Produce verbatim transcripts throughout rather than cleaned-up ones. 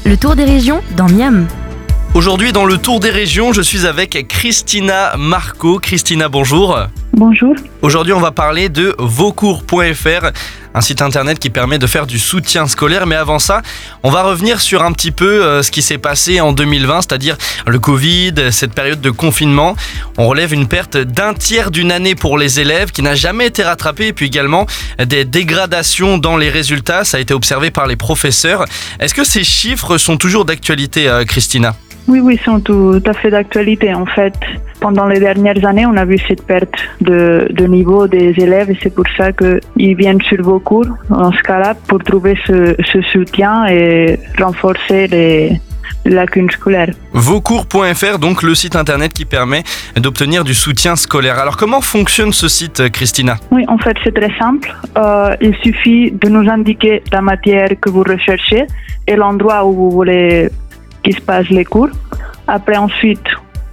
Le tour des régions dans Miam. Aujourd'hui, dans le tour des régions, je suis avec Christina Marco. Christina, bonjour. Bonjour. Aujourd'hui, on va parler de vaucours point f r, un site internet qui permet de faire du soutien scolaire. Mais avant ça, on va revenir sur un petit peu euh, ce qui s'est passé en deux mille vingt, c'est-à-dire le Covid, cette période de confinement. On relève une perte d'un tiers d'une année pour les élèves qui n'a jamais été rattrapée, et puis également des dégradations dans les résultats. Ça a été observé par les professeurs. Est-ce que ces chiffres sont toujours d'actualité, euh, Christina ? Oui, oui, ils sont tout à fait d'actualité. En fait, pendant les dernières années, on a vu cette perte de, de niveau des élèves et c'est pour ça qu'ils viennent sur vos cours, dans ce cas-là, pour trouver ce, ce soutien et renforcer les lacunes scolaires. vaucours point f r, donc le site internet qui permet d'obtenir du soutien scolaire. Alors comment fonctionne ce site, Christina ? Oui, en fait, c'est très simple. Euh, il suffit de nous indiquer la matière que vous recherchez et l'endroit où vous voulez qu'il se passe les cours. Après, ensuite,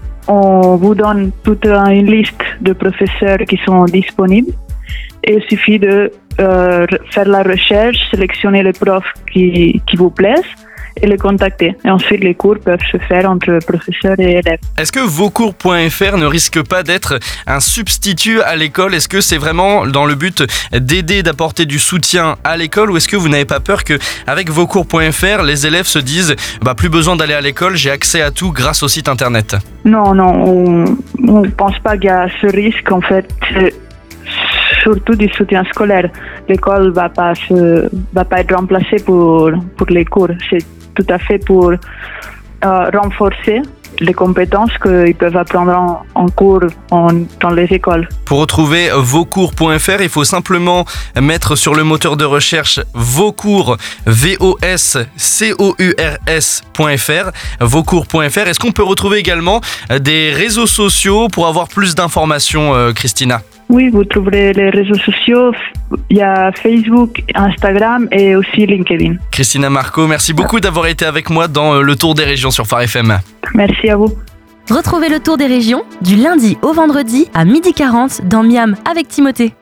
on vous donne toute une liste de professeurs qui sont disponibles. Et il suffit de euh, faire la recherche, sélectionner les profs qui, qui vous plaisent et les contacter. Et ensuite, les cours peuvent se faire entre professeurs et élèves. Est-ce que vaucours point f r ne risque pas d'être un substitut à l'école ? Est-ce que c'est vraiment dans le but d'aider, d'apporter du soutien à l'école, ou est-ce que vous n'avez pas peur qu'avec vaucours point f r, les élèves se disent bah, « plus besoin d'aller à l'école, j'ai accès à tout grâce au site internet ». Non, non, on ne pense pas qu'il y a ce risque. En fait, surtout du soutien scolaire. L'école ne va pas, se, va pas être remplacée pour, pour les cours. C'est tout à fait pour euh, renforcer les compétences qu'ils peuvent apprendre en, en cours en, dans les écoles. Pour retrouver vaucours point f r, il faut simplement mettre sur le moteur de recherche vaucours, V O S C O U R S point f r, vaucours point f r. Est-ce qu'on peut retrouver également des réseaux sociaux pour avoir plus d'informations, euh, Christina ? Oui, vous trouverez les réseaux sociaux. Il y a Facebook, Instagram et aussi LinkedIn. Christina Marco, merci beaucoup d'avoir été avec moi dans le Tour des régions sur Phare F M. Merci à vous. Retrouvez le tour des régions du lundi au vendredi à midi quarante dans Miam avec Timothée.